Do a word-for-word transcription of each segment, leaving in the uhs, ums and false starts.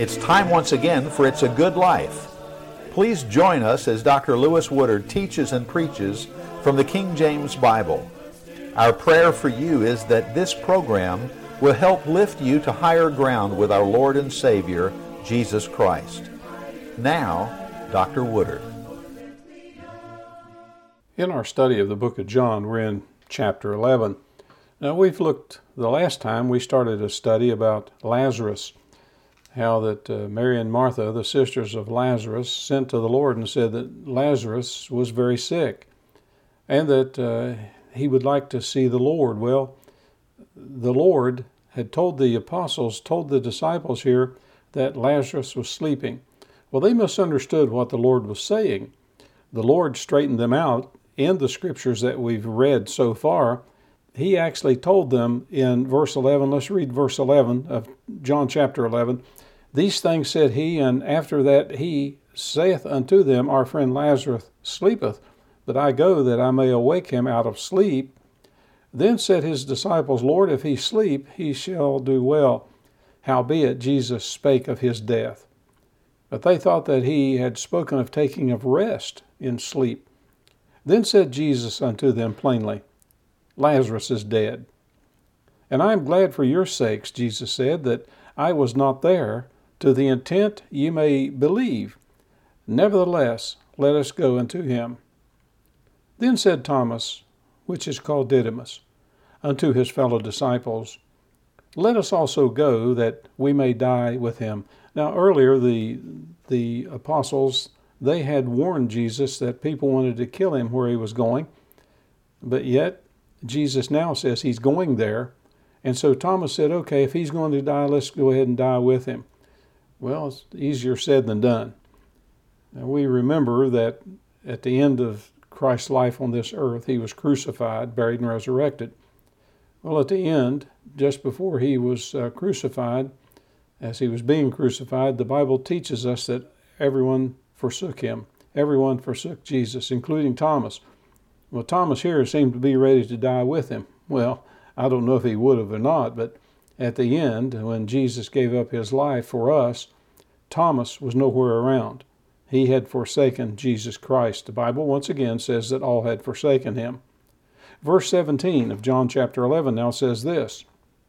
It's time once again for It's a Good Life. Please join us as Doctor Lewis Woodard teaches and preaches from the King James Bible. Our prayer for you is that this program will help lift you to higher ground with our Lord and Savior, Jesus Christ. Now, Doctor Woodard. In our study of the book of John, we're in chapter eleven. Now, we've looked, the last time we started a study about Lazarus, how that uh, Mary and Martha, the sisters of Lazarus, sent to the Lord and said that Lazarus was very sick and that uh, he would like to see the Lord. Well, the Lord had told the apostles, told the disciples here that Lazarus was sleeping. Well, they misunderstood what the Lord was saying. The Lord straightened them out in the scriptures that we've read so far. He actually told them in verse eleven, let's read verse eleven of John chapter eleven. These things said he, and after that he saith unto them, our friend Lazarus sleepeth, but I go that I may awake him out of sleep. Then said his disciples, Lord, if he sleep, he shall do well. Howbeit Jesus spake of his death. But they thought that he had spoken of taking of rest in sleep. Then said Jesus unto them plainly, Lazarus is dead. And I am glad for your sakes, Jesus said, that I was not there, to the intent ye may believe. Nevertheless, let us go unto him. Then said Thomas, which is called Didymus, unto his fellow disciples, let us also go, that we may die with him. Now earlier, the, the apostles, they had warned Jesus that people wanted to kill him where he was going, but yet Jesus now says he's going there. And so Thomas said, okay, if he's going to die, let's go ahead and die with him. Well, it's easier said than done. Now, we remember that at the end of Christ's life on this earth, he was crucified, buried, and resurrected. Well, at the end, just before he was uh, crucified, as he was being crucified, the Bible teaches us that everyone forsook him. Everyone forsook Jesus, including Thomas. Well, Thomas here seemed to be ready to die with him. Well, I don't know if he would have or not, but at the end, when Jesus gave up his life for us, Thomas was nowhere around. He had forsaken Jesus Christ. The Bible once again says that all had forsaken him. Verse seventeen of John chapter eleven now says this,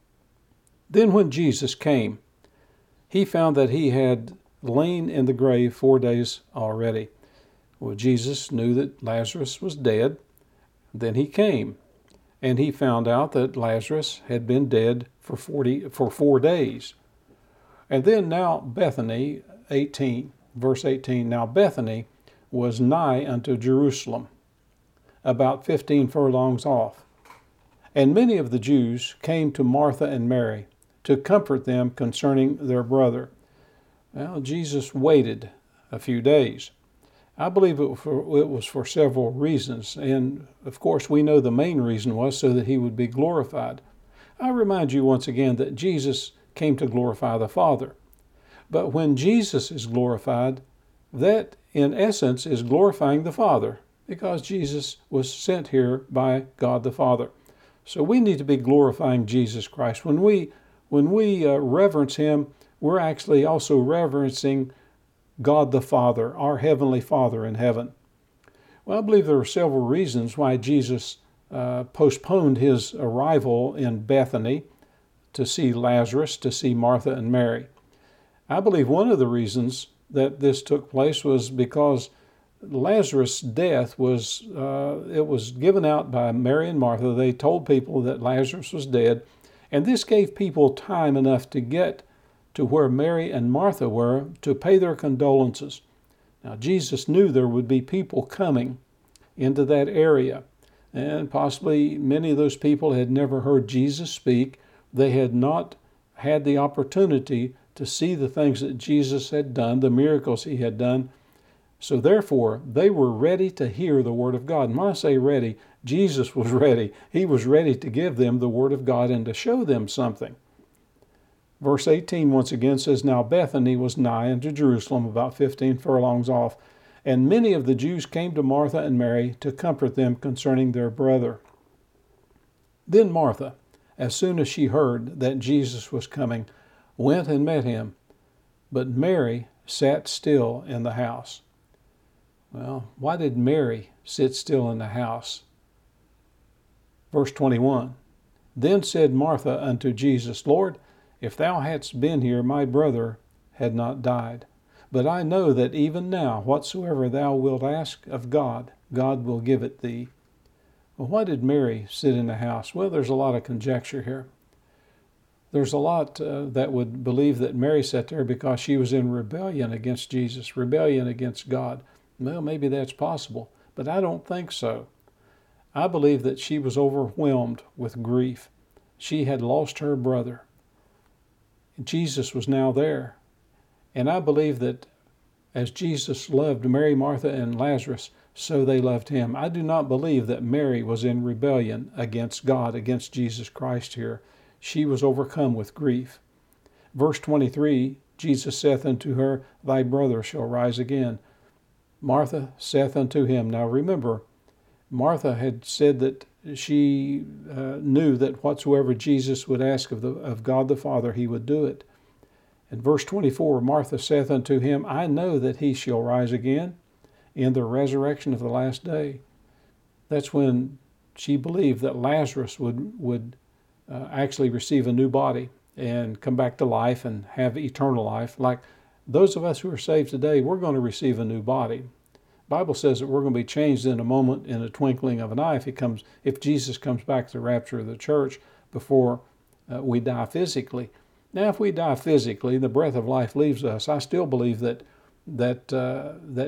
Then when Jesus came, he found that he had lain in the grave four days already. Well, Jesus knew that Lazarus was dead. Then he came, and he found out that Lazarus had been dead for forty for four days. And then now Bethany, eighteen, verse eighteen, now Bethany was nigh unto Jerusalem, about fifteen furlongs off. And many of the Jews came to Martha and Mary to comfort them concerning their brother. Well, Jesus waited a few days. I believe it was for several reasons, and of course we know the main reason was so that he would be glorified. I remind you once again that Jesus came to glorify the Father. But when Jesus is glorified, that in essence is glorifying the Father, because Jesus was sent here by God the Father. So we need to be glorifying Jesus Christ. When we, when we uh, reverence him, we're actually also reverencing God the Father, our Heavenly Father in heaven. Well, I believe there are several reasons why Jesus uh, postponed his arrival in Bethany to see Lazarus, to see Martha and Mary. I believe one of the reasons that this took place was because Lazarus' death was, uh, it was given out by Mary and Martha. They told people that Lazarus was dead, and this gave people time enough to get to where Mary and Martha were to pay their condolences. Now, Jesus knew there would be people coming into that area, and possibly many of those people had never heard Jesus speak. They had not had the opportunity to see the things that Jesus had done, the miracles he had done. So therefore, they were ready to hear the Word of God. And when I say ready, Jesus was ready. He was ready to give them the Word of God and to show them something. Verse eighteen once again says, Now Bethany was nigh unto Jerusalem, about fifteen furlongs off, and many of the Jews came to Martha and Mary to comfort them concerning their brother. Then Martha, as soon as she heard that Jesus was coming, went and met him, but Mary sat still in the house. Well, why did Mary sit still in the house? Verse twenty-one, Then said Martha unto Jesus, Lord, if thou hadst been here, my brother had not died. But I know that even now, whatsoever thou wilt ask of God, God will give it thee. Well, why did Mary sit in the house? Well, there's a lot of conjecture here. There's a lot uh, that would believe that Mary sat there because she was in rebellion against Jesus, rebellion against God. Well, maybe that's possible, but I don't think so. I believe that she was overwhelmed with grief. She had lost her brother. Jesus was now there. And I believe that as Jesus loved Mary, Martha, and Lazarus, so they loved him. I do not believe that Mary was in rebellion against God, against Jesus Christ here. She was overcome with grief. Verse twenty-three, Jesus saith unto her, Thy brother shall rise again. Martha saith unto him. Now remember, Martha had said that she uh, knew that whatsoever Jesus would ask of, the, of God the Father, he would do it. In verse twenty-four, Martha saith unto him, I know that he shall rise again in the resurrection of the last day. That's when she believed that Lazarus would, would uh, actually receive a new body and come back to life and have eternal life. Like those of us who are saved today, we're going to receive a new body. The Bible says that we're going to be changed in a moment, in a twinkling of an eye, if he comes, if Jesus comes back to the rapture of the church before uh, we die physically. Now, if we die physically, the breath of life leaves us. I still believe that that uh, that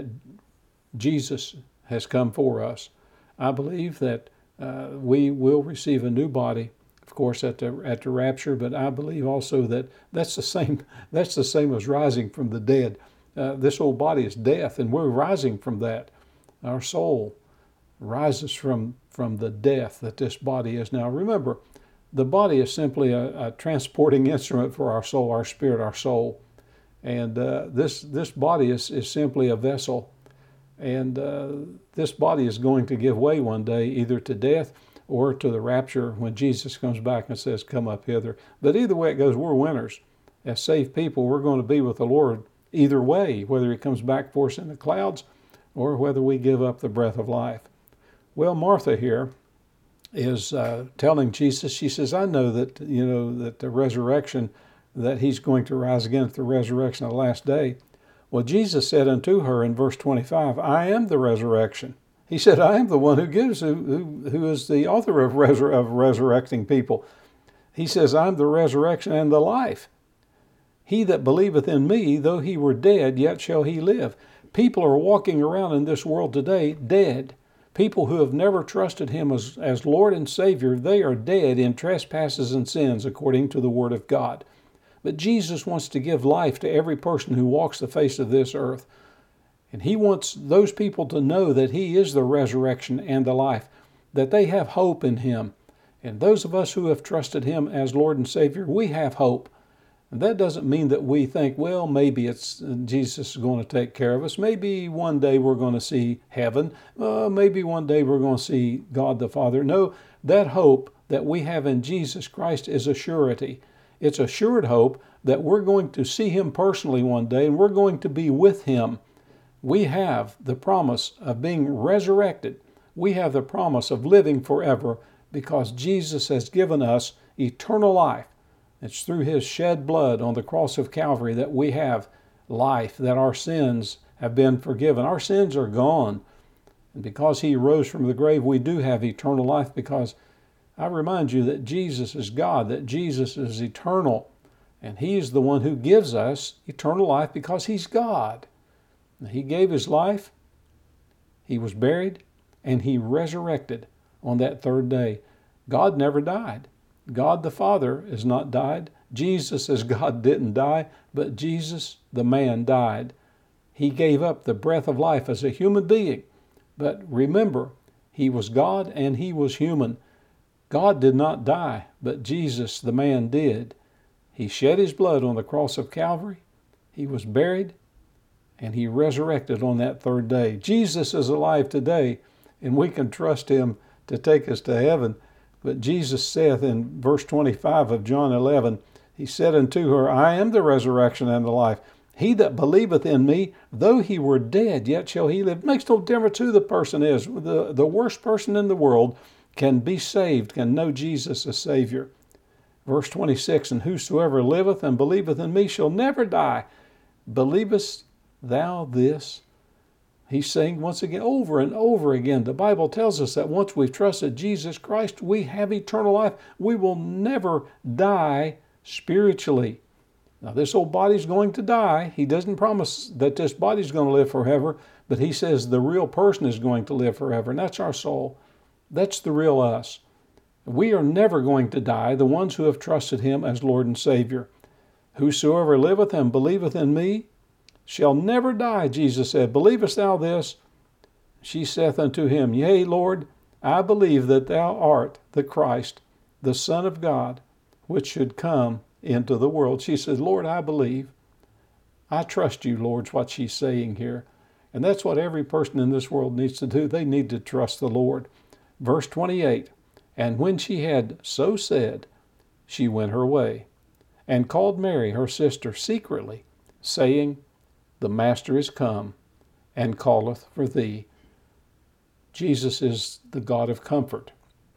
Jesus has come for us. I believe that uh, we will receive a new body, of course, at the at the rapture. But I believe also that that's the same. That's the same as rising from the dead. Uh, this old body is death, and we're rising from that. Our soul rises from from the death that this body is now. Remember, the body is simply a, a transporting instrument for our soul, our spirit, our soul. And uh, this this body is, is simply a vessel. And uh, this body is going to give way one day, either to death or to the rapture when Jesus comes back and says, come up hither. But either way it goes, we're winners. As saved people, we're going to be with the Lord either way, whether he comes back for us in the clouds or whether we give up the breath of life. Well, Martha here is uh, telling Jesus, she says, I know that, you know, that the resurrection, that he's going to rise again at the resurrection of the last day. Well, Jesus said unto her in verse twenty-five, I am the resurrection. He said, I am the one who gives, who, who, who is the author of, resur- of resurrecting people. He says, I'm the resurrection and the life. He that believeth in me, though he were dead, yet shall he live. People are walking around in this world today dead. People who have never trusted him as, as Lord and Savior, they are dead in trespasses and sins according to the Word of God. But Jesus wants to give life to every person who walks the face of this earth. And he wants those people to know that he is the resurrection and the life, that they have hope in him. And those of us who have trusted him as Lord and Savior, we have hope. And that doesn't mean that we think, well, maybe it's Jesus is going to take care of us. Maybe one day we're going to see heaven. Uh, maybe one day we're going to see God the Father. No, that hope that we have in Jesus Christ is a surety. It's a assured hope that we're going to see him personally one day and we're going to be with him. We have the promise of being resurrected. We have the promise of living forever because Jesus has given us eternal life. It's through his shed blood on the cross of Calvary that we have life, that our sins have been forgiven. Our sins are gone. And because he rose from the grave, we do have eternal life because I remind you that Jesus is God, that Jesus is eternal. And he is the one who gives us eternal life because he's God. He gave his life, he was buried, and he resurrected on that third day. God never died. God the Father has not died. Jesus as God didn't die, but Jesus the man died. He gave up the breath of life as a human being. But remember, he was God and he was human. God did not die, but Jesus the man did. He shed his blood on the cross of Calvary. He was buried and he resurrected on that third day. Jesus is alive today and we can trust him to take us to heaven. But Jesus saith in verse twenty-five of John eleven, he said unto her, I am the resurrection and the life. He that believeth in me, though he were dead, yet shall he live. It makes no difference who the person is. The, the worst person in the world can be saved, can know Jesus as Savior. Verse twenty-six, and whosoever liveth and believeth in me shall never die. Believest thou this? He's saying once again, over and over again, the Bible tells us that once we've trusted Jesus Christ, we have eternal life. We will never die spiritually. Now, this old body's going to die. He doesn't promise that this body's going to live forever, but he says the real person is going to live forever, and that's our soul. That's the real us. We are never going to die, the ones who have trusted him as Lord and Savior. Whosoever liveth and believeth in me shall never die, Jesus said. Believest thou this? She saith unto him, Yea, Lord, I believe that thou art the Christ, the Son of God, which should come into the world. She said, Lord, I believe. I trust you, Lord, is what she's saying here. And that's what every person in this world needs to do. They need to trust the Lord. Verse twenty-eight, and when she had so said, she went her way, and called Mary, her sister, secretly, saying, The Master is come, and calleth for thee. Jesus is the God of comfort.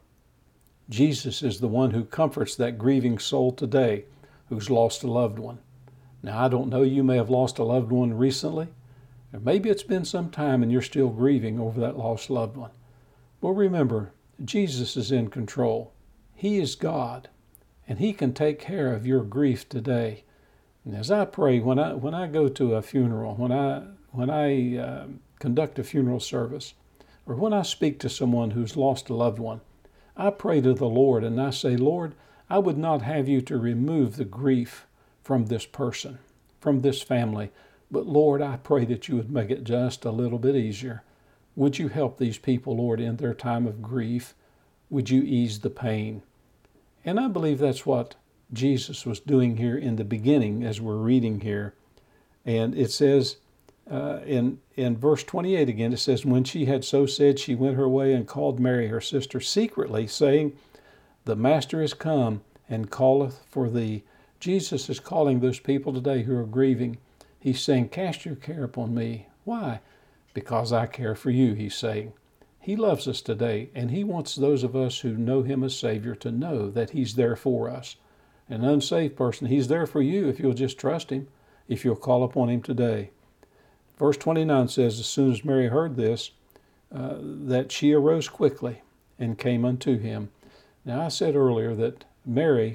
Jesus is the one who comforts that grieving soul today who's lost a loved one. Now, I don't know, you may have lost a loved one recently, or maybe it's been some time and you're still grieving over that lost loved one. Well, remember, Jesus is in control. He is God, and he can take care of your grief today. And as I pray, when I when I go to a funeral, when I when I uh, conduct a funeral service, or when I speak to someone who's lost a loved one, I pray to the Lord and I say, Lord, I would not have you to remove the grief from this person, from this family, but Lord, I pray that you would make it just a little bit easier. Would you help these people, Lord, in their time of grief? Would you ease the pain? And I believe that's what Jesus was doing here in the beginning as we're reading here. And it says uh, in, in verse twenty-eight again, it says, when she had so said, she went her way and called Mary, her sister, secretly, saying, The Master is come and calleth for thee. Jesus is calling those people today who are grieving. He's saying, cast your care upon me. Why? Because I care for you, he's saying. He loves us today, and he wants those of us who know him as Savior to know that he's there for us. An unsaved person, he's there for you if you'll just trust him, if you'll call upon him today. Verse twenty-nine says, as soon as Mary heard this, uh, that she arose quickly and came unto him. Now, I said earlier that Mary,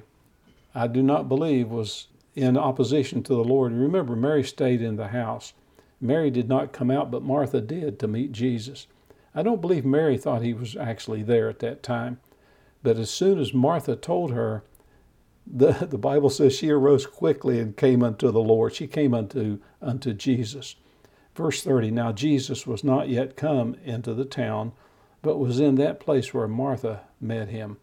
I do not believe, was in opposition to the Lord. Remember, Mary stayed in the house. Mary did not come out, but Martha did to meet Jesus. I don't believe Mary thought he was actually there at that time. But as soon as Martha told her, the, the Bible says she arose quickly and came unto the Lord. She came unto, unto Jesus. Verse thirty, now Jesus was not yet come into the town, but was in that place where Martha met him.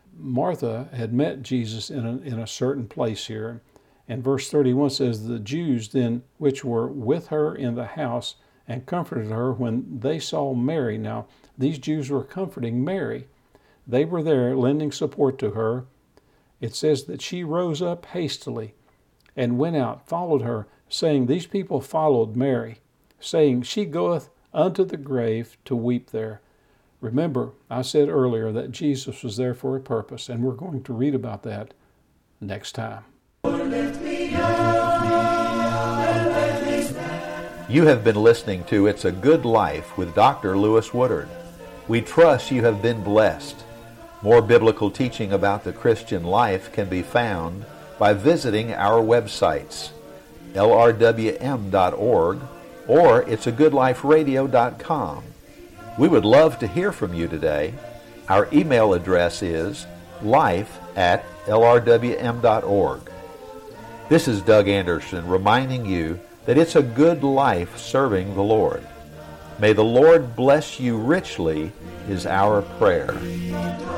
Martha had met Jesus in a, in a certain place here. And verse thirty-one says, the Jews then which were with her in the house and comforted her when they saw Mary. Now, these Jews were comforting Mary. They were there lending support to her. It says that she rose up hastily and went out, followed her, saying, these people followed Mary, saying, she goeth unto the grave to weep there. Remember, I said earlier that Jesus was there for a purpose, and we're going to read about that next time. You have been listening to It's a Good Life with Doctor Lewis Woodard. We trust you have been blessed. More biblical teaching about the Christian life can be found by visiting our websites, L R W M dot org or it's a good life radio dot com. We would love to hear from you today. Our email address is life at L R W M dot org. This is Doug Anderson reminding you that it's a good life serving the Lord. May the Lord bless you richly is our prayer.